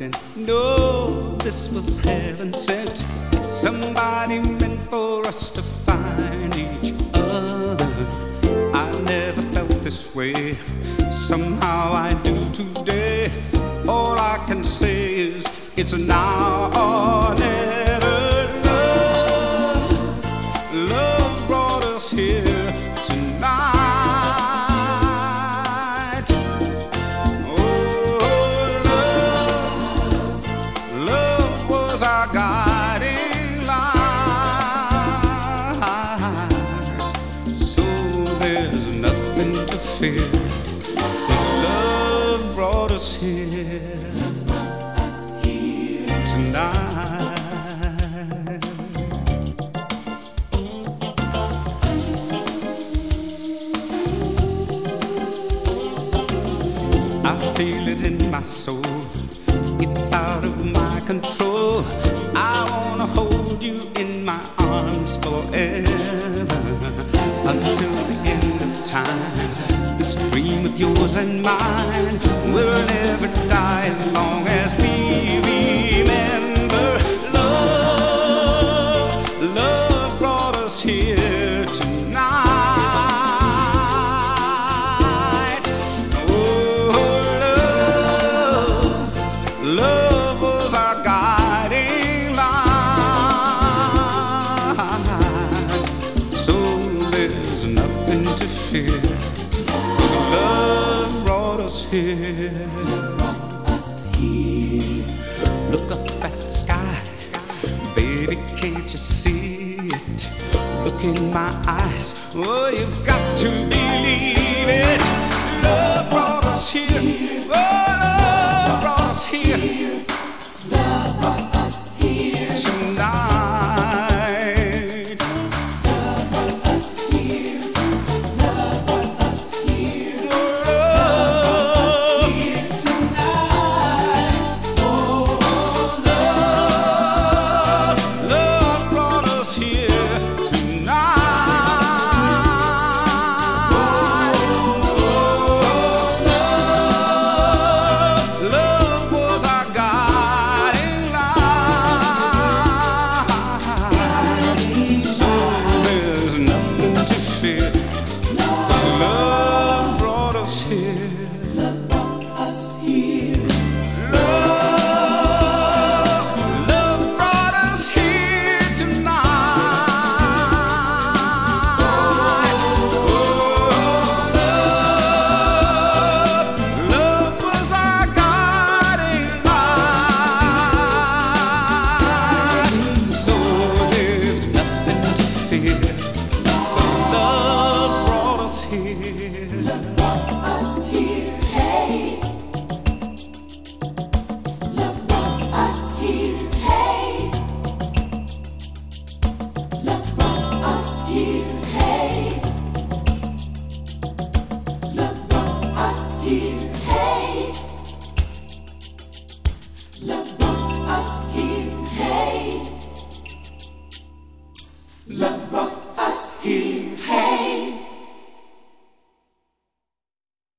No, this was heaven sent. Somebody meant for us to find each other. I never felt this way. Somehow I do today. All I can say is it's now or never. Love brought us here tonight. Oh, love was our guiding light. So there's nothing to fear. Love brought us here tonight. I feel it in my soul. It's out of my control. I wanna hold you in my arms forever until the end of time. This dream of yours and mine will never die as long as we remember. Love brought us here tonight. Oh, love was our guiding light. So there's nothing to fear. Love brought us here. Look up at the sky, baby, can't you see it? Look in my eyes, oh, you've got to believe it. Love brought us here, oh, love brought us here. Love brought us here tonight. Love brought us here. Love brought us here. Love here tonight. Oh, love brought us here tonight. Love was our guiding light. So there's nothing to fear. Love brought us here. Love brought us here. Love brought us here tonight. Love was our guiding light. So there's nothing to fear. Love